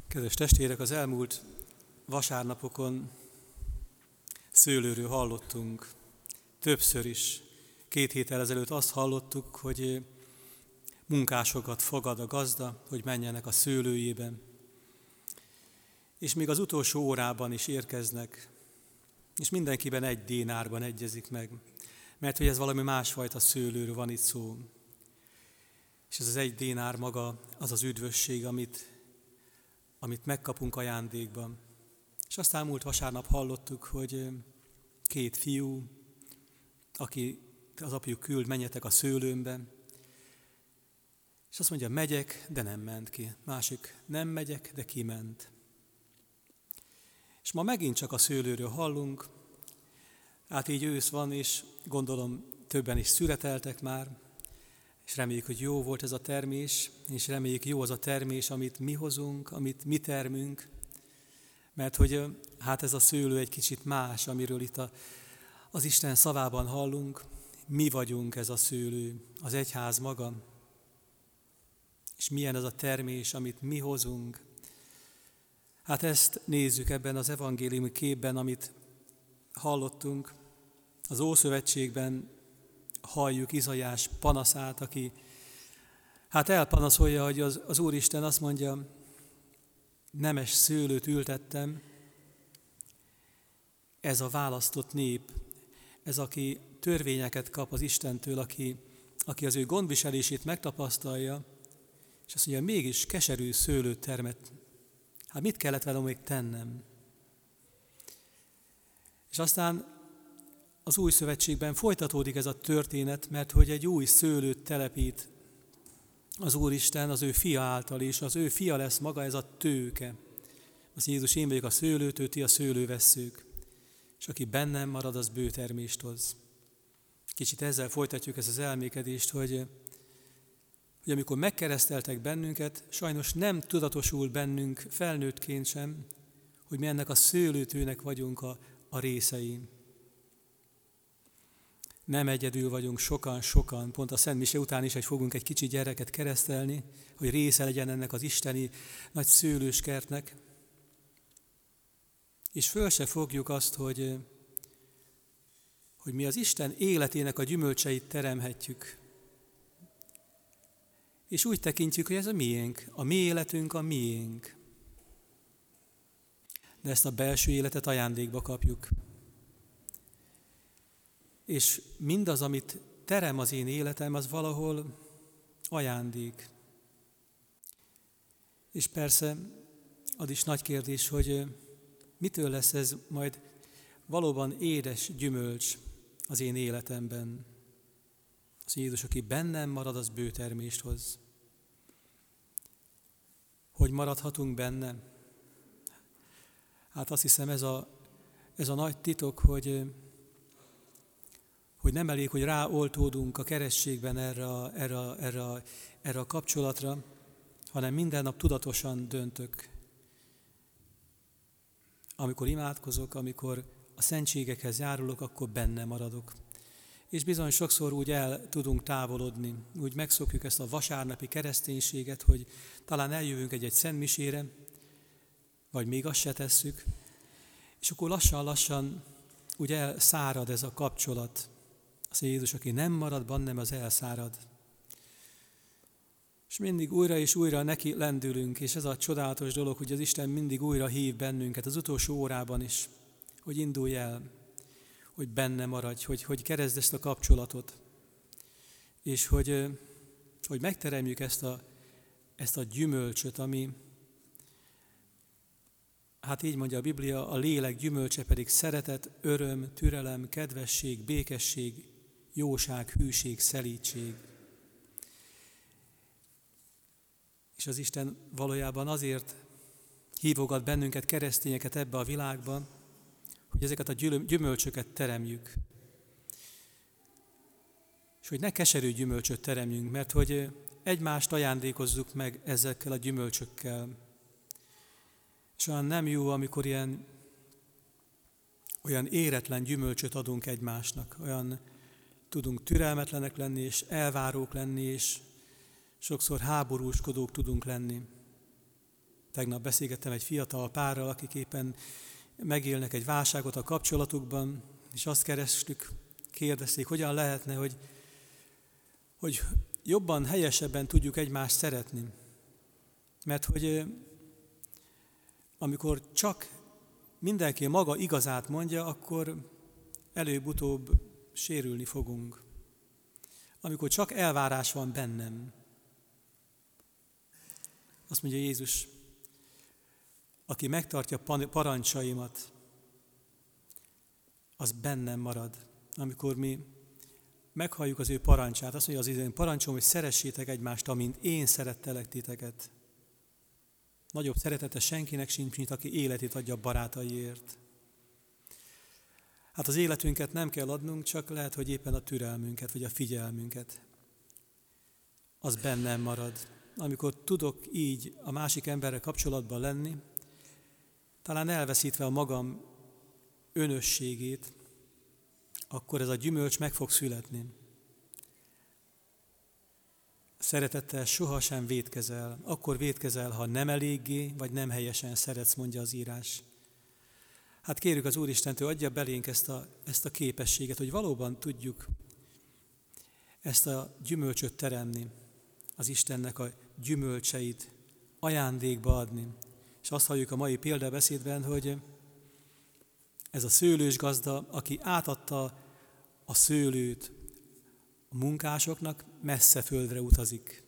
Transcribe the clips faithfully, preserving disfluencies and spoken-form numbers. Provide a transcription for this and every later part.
Kedves testvérek, az elmúlt vasárnapokon szőlőről hallottunk többször is. Két héttel ezelőtt azt hallottuk, hogy munkásokat fogad a gazda, hogy menjenek a szőlőjébe. És még az utolsó órában is érkeznek, és mindenkiben egy dénárban egyezik meg, mert hogy ez valami másfajta szőlőről van itt szó. És ez az egy dénár maga az az üdvösség, amit amit megkapunk ajándékban. És aztán múlt vasárnap hallottuk, hogy két fiú, aki az apjuk küld, menjetek a szőlőmbe, és azt mondja, megyek, de nem ment ki. Másik, nem megyek, de kiment. És ma megint csak a szőlőről hallunk, hát így ősz van, és gondolom többen is szüreteltek már, és reméljük, hogy jó volt ez a termés, és reméljük jó az a termés, amit mi hozunk, amit mi termünk, mert hogy hát ez a szőlő egy kicsit más, amiről itt a, az Isten szavában hallunk. Mi vagyunk ez a szőlő, az egyház maga, és milyen ez a termés, amit mi hozunk. Hát ezt nézzük ebben az evangéliumi képben, amit hallottunk. Az Ószövetségben halljuk Izaiás panaszát, aki hát elpanaszolja, hogy az, az Úristen azt mondja, nemes szőlőt ültettem, ez a választott nép, ez aki törvényeket kap az Istentől, aki, aki az ő gondviselését megtapasztalja, és azt mondja, mégis keserű szőlőt termett. Hát mit kellett velem még tennem? És aztán az Új Szövetségben folytatódik ez a történet, mert hogy egy új szőlőt telepít az Úristen az ő fia által, és az ő fia lesz maga ez a tőke. Az Jézus, én vagyok a szőlőtő, ti a szőlővesszők, és aki bennem marad, az bő termést hoz. Kicsit ezzel folytatjuk ezt az elmékedést, hogy, hogy amikor megkereszteltek bennünket, sajnos nem tudatosul bennünk felnőttként sem, hogy mi ennek a szőlőtőnek vagyunk a, a részei. Nem egyedül vagyunk, sokan, sokan, pont a Szent Mise után is, hogy fogunk egy kicsi gyereket keresztelni, hogy része legyen ennek az isteni nagy szőlőskertnek. És föl se fogjuk azt, hogy, hogy mi az Isten életének a gyümölcseit teremhetjük. És úgy tekintjük, hogy ez a miénk, a mi életünk a miénk. De ezt a belső életet ajándékba kapjuk. És mindaz, amit terem az én életem, az valahol ajándék. És persze az is nagy kérdés, hogy mitől lesz ez majd valóban édes gyümölcs az én életemben. Az Jézus, aki bennem marad, az bő termést hoz. Hogy maradhatunk benne? Hát azt hiszem ez a, ez a nagy titok, hogy hogy nem elég, hogy ráoltódunk a kerességben erre a, erre, a, erre, a, erre a kapcsolatra, hanem minden nap tudatosan döntök. Amikor imádkozok, amikor a szentségekhez járulok, akkor benne maradok. És bizony sokszor úgy el tudunk távolodni, úgy megszokjuk ezt a vasárnapi kereszténységet, hogy talán eljövünk egy-egy szentmisére, vagy még azt se tesszük, és akkor lassan-lassan úgy elszárad ez a kapcsolat. Az Jézus, aki nem marad bennem, az elszárad. És mindig újra és újra neki lendülünk, és ez a csodálatos dolog, hogy az Isten mindig újra hív bennünket, az utolsó órában is, hogy indulj el, hogy benne maradj, hogy, hogy keresd ezt a kapcsolatot, és hogy, hogy megteremjük ezt a, ezt a gyümölcsöt, ami, hát így mondja a Biblia, a lélek gyümölcse pedig szeretet, öröm, türelem, kedvesség, békesség, jóság, hűség, szelídség. És az Isten valójában azért hívogat bennünket, keresztényeket ebbe a világba, hogy ezeket a gyümölcsöket teremjük. És hogy ne keserű gyümölcsöt teremjünk, mert hogy egymást ajándékozzuk meg ezekkel a gyümölcsökkel. És olyan nem jó, amikor ilyen olyan éretlen gyümölcsöt adunk egymásnak, olyan tudunk türelmetlenek lenni, és elvárók lenni, és sokszor háborúskodók tudunk lenni. Tegnap beszélgettem egy fiatal párral, akik éppen megélnek egy válságot a kapcsolatukban, és azt kerestük, kérdezték, hogyan lehetne, hogy, hogy jobban, helyesebben tudjuk egymást szeretni. Mert hogy amikor csak mindenki maga igazát mondja, akkor előbb-utóbb sérülni fogunk. Amikor csak elvárás van bennem. Azt mondja Jézus, aki megtartja parancsaimat, az bennem marad. Amikor mi meghalljuk az ő parancsát, azt mondja az én parancsom, hogy szeressétek egymást, amint én szerettelek titeket. Nagyobb szeretete senkinek sincs, mint aki életét adja a barátaiért. Hát az életünket nem kell adnunk, csak lehet, hogy éppen a türelmünket, vagy a figyelmünket. Az bennem marad. Amikor tudok így a másik emberrel kapcsolatban lenni, talán elveszítve a magam önösségét, akkor ez a gyümölcs meg fog születni. Szeretettel sohasem vétkezel, akkor vétkezel, ha nem eléggé, vagy nem helyesen szeretsz, mondja az írás. Hát kérjük az Úristentől, adja belénk ezt a, ezt a képességet, hogy valóban tudjuk ezt a gyümölcsöt teremni, az Istennek a gyümölcseit ajándékba adni. És azt halljuk a mai példabeszédben, hogy ez a szőlős gazda, aki átadta a szőlőt a munkásoknak, messze földre utazik.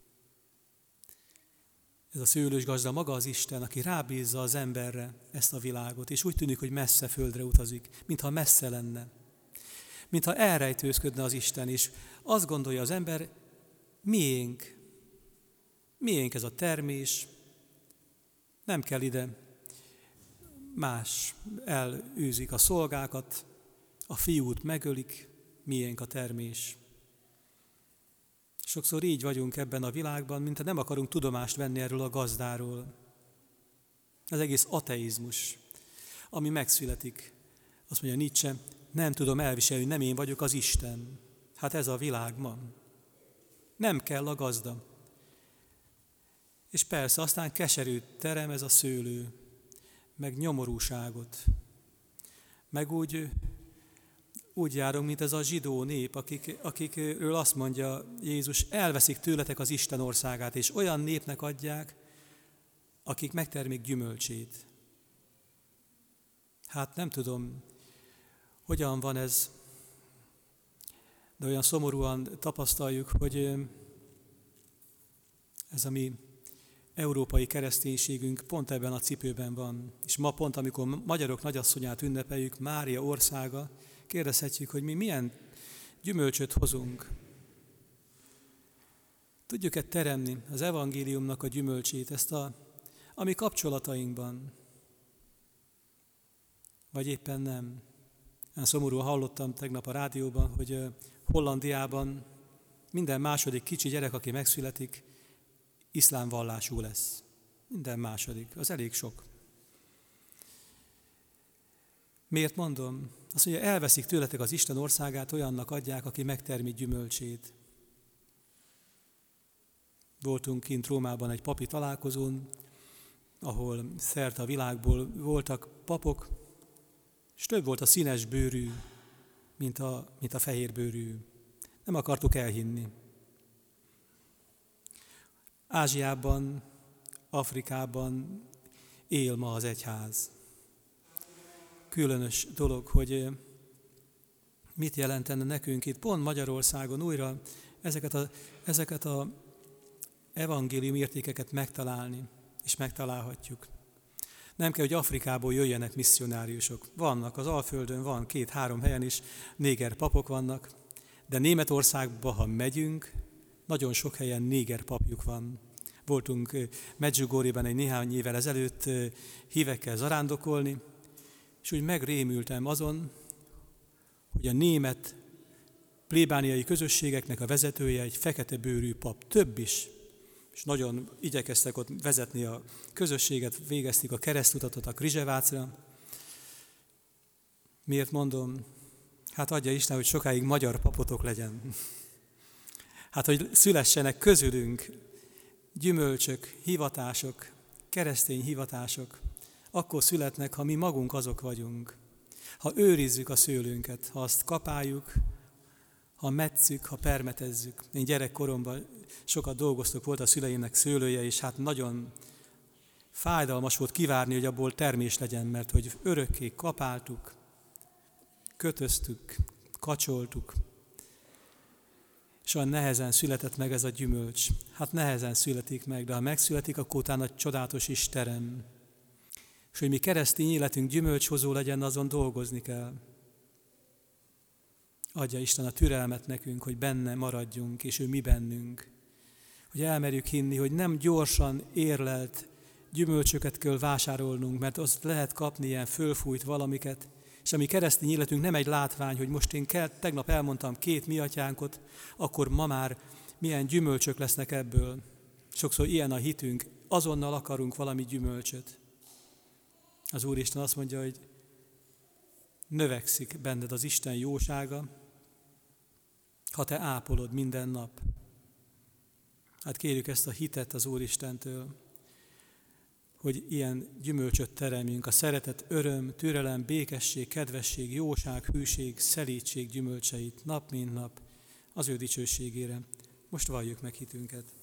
Ez a szőlős gazda maga az Isten, aki rábízza az emberre ezt a világot, és úgy tűnik, hogy messze földre utazik, mintha messze lenne. Mintha elrejtőzködne az Isten, és azt gondolja az ember, miénk, miénk ez a termés, nem kell ide, más elűzik a szolgákat, a fiút megölik, miénk a termés. Sokszor így vagyunk ebben a világban, mint nem akarunk tudomást venni erről a gazdáról. Ez egész ateizmus, ami megszületik. Azt mondja Nietzsche, nem tudom elviselni, nem én vagyok az Isten. Hát ez a világ ma. Nem kell a gazda. És persze, aztán keserűt terem ez a szőlő, meg nyomorúságot. Meg úgy, úgy járunk, mint ez a zsidó nép, akik, akikről azt mondja Jézus, elveszik tőletek az Isten országát, és olyan népnek adják, akik megtermék gyümölcsét. Hát nem tudom, hogyan van ez, de olyan szomorúan tapasztaljuk, hogy ez a mi európai kereszténységünk pont ebben a cipőben van. És ma pont, amikor magyarok nagyasszonyát ünnepeljük, Mária országa, kérdezhetjük, hogy mi milyen gyümölcsöt hozunk. Tudjuk-e teremni az evangéliumnak a gyümölcsét, ezt a, a mi kapcsolatainkban? Vagy éppen nem? Én szomorúan hallottam tegnap a rádióban, hogy Hollandiában minden második kicsi gyerek, aki megszületik, iszlám vallású lesz. Minden második. Az elég sok. Miért mondom? Azt mondja, elveszik tőletek az Isten országát, olyannak adják, aki megtermi gyümölcsét. Voltunk kint Rómában egy papi találkozón, ahol szerte a világból voltak papok, és több volt a színes bőrű, mint a, mint a fehér bőrű. Nem akartuk elhinni. Ázsiában, Afrikában él ma az egyház. Különös dolog, hogy mit jelentene nekünk itt, pont Magyarországon újra ezeket a, ezeket a evangélium értékeket megtalálni, és megtalálhatjuk. Nem kell, hogy Afrikából jöjjenek misszionáriusok. Vannak, az Alföldön van, két-három helyen is néger papok vannak, de Németországba, ha megyünk, nagyon sok helyen néger papjuk van. Voltunk Medjugorjeben egy néhány évvel ezelőtt hívekkel zarándokolni, és úgy megrémültem azon, hogy a német plébániai közösségeknek a vezetője egy fekete bőrű pap, több is, és nagyon igyekeztek ott vezetni a közösséget, végezték a keresztutatot a Krizsevácra. Miért mondom? Hát adja Isten, hogy sokáig magyar papotok legyen. Hát, hogy szülessenek közülünk gyümölcsök, hivatások, keresztény hivatások akkor születnek, ha mi magunk azok vagyunk. Ha őrizzük a szőlőnket, ha azt kapáljuk, ha metszük, ha permetezzük. Én gyerekkoromban sokat dolgoztok, volt a szüleimnek szőlője, és hát nagyon fájdalmas volt kivárni, hogy abból termés legyen, mert hogy örökké kapáltuk, kötöztük, kacsoltuk, és olyan nehezen született meg ez a gyümölcs. Hát nehezen születik meg, de ha megszületik, akkor utána csodálatos is terem. És hogy mi keresztény életünk gyümölcshozó legyen, azon dolgozni kell. Adja Isten a türelmet nekünk, hogy benne maradjunk, és ő mi bennünk. Hogy elmerjük hinni, hogy nem gyorsan érlelt gyümölcsöket kell vásárolnunk, mert azt lehet kapni ilyen fölfújt valamiket, és a mi keresztény életünk nem egy látvány, hogy most én kell, tegnap elmondtam két mi atyánkot, akkor ma már milyen gyümölcsök lesznek ebből. Sokszor ilyen a hitünk, azonnal akarunk valami gyümölcsöt. Az Úristen azt mondja, hogy növekszik benned az Isten jósága, ha te ápolod minden nap. Hát kérjük ezt a hitet az Úristentől, hogy ilyen gyümölcsöt teremjünk, a szeretet, öröm, türelem, békesség, kedvesség, jóság, hűség, szelídség gyümölcseit nap mint nap az ő dicsőségére. Most valljuk meg hitünket.